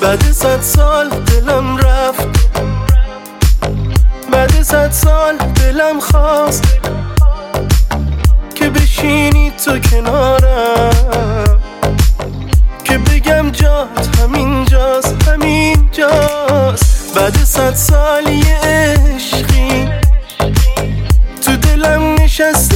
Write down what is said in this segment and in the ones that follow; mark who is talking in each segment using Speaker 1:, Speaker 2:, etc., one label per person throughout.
Speaker 1: بعد 100 سال دلم رفت، بعد 100 سال دلم خواست که بشینی تو کنارم، که بگم جات همینجاست همینجاست. بعد 100 سال یه عشقی تو دلم نشسته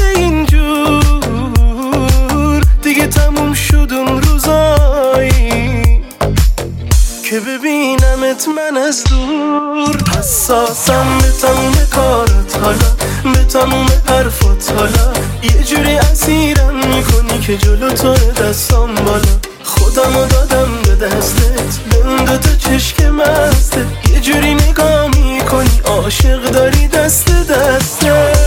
Speaker 1: اینجور، دیگه تموم شد اون روزایی که ببینمت من از دور. حساسم به تموم کارات حالا، به تموم حرفات حالا، یه جوری اسیرم میکنی که جلو تو دستام بالا. خودمو دادم به دستت، به اون دوتا چشک مستت، یه جوری نگاه میکنی عاشق داری دست دسته.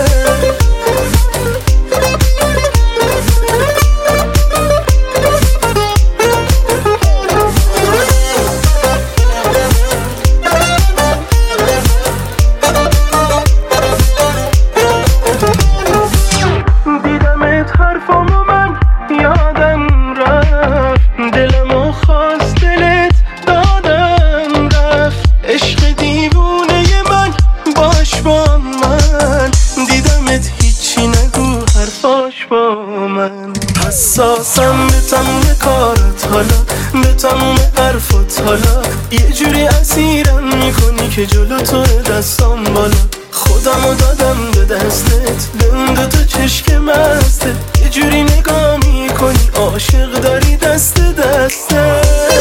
Speaker 1: دیدمت حرفامو من یادم رفت، دلمو خواست دلت دادم رفت. عشق دیوونه من باش با من، دیدمت هیچی نگو حرفاش با من. حساسم به تموم کارات حالا، به تموم حرفات حالا، یه جوری اسیرم میکنی که جلو تو دستام بالا. خودمو دادم به دستت، به اون دوتا چشک مستت، یه جوری نگاه میکنی عاشق داری دست دسته.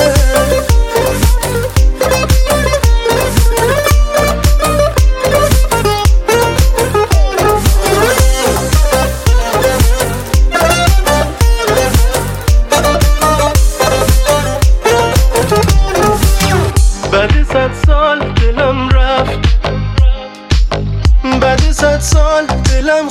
Speaker 1: بعد 100 سال دلم رفت، بعد 100 سال دلم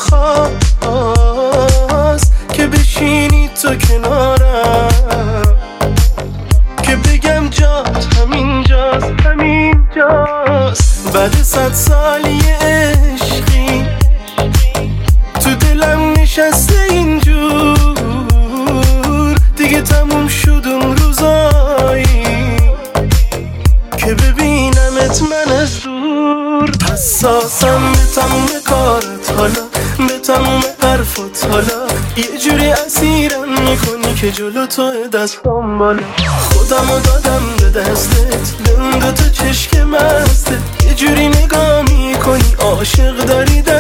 Speaker 1: خواست که بشینی تو کنارم، که بگم جات همینجاست همینجاست. بعد 100 سال یه عشقی تو دلم نشسته اینجور، دیگه تموم شد اون روزایی که ببینمت من از دور. حساسم به تموم کارات حالا، به تموم حرفات حالا، یه جوری اسیرم میکنی که جلو تو دستام بالا. خودمو دادم به دستت، به اون دوتا چشک مستت، یه جوری نگاه میکنی عاشق داری